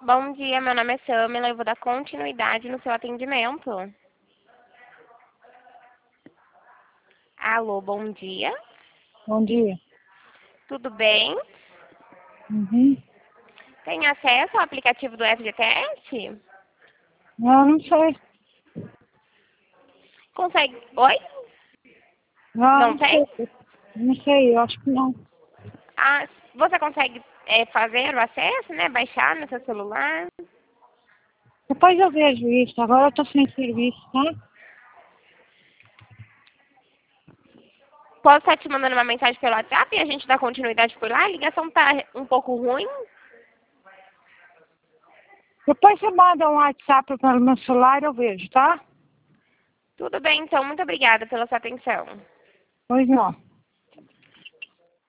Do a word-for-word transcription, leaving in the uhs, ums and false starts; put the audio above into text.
Bom dia, meu nome é Samila, eu vou dar continuidade no seu atendimento. Alô, bom dia. Bom dia. Tudo bem? Uhum. Tem acesso ao aplicativo do F G T S? Não, não sei. Consegue... Oi? Não, Não não tem? sei. Não sei, eu acho que não. Ah, você consegue é, fazer o acesso, né? Baixar no seu celular? Depois eu vejo isso. Agora eu tô sem serviço, tá? Posso estar te mandando uma mensagem pelo WhatsApp e a gente dá continuidade por lá? A ligação tá um pouco ruim? Depois você manda um WhatsApp pelo meu celular e eu vejo, tá? Tudo bem, então. Muito obrigada pela sua atenção. Pois não.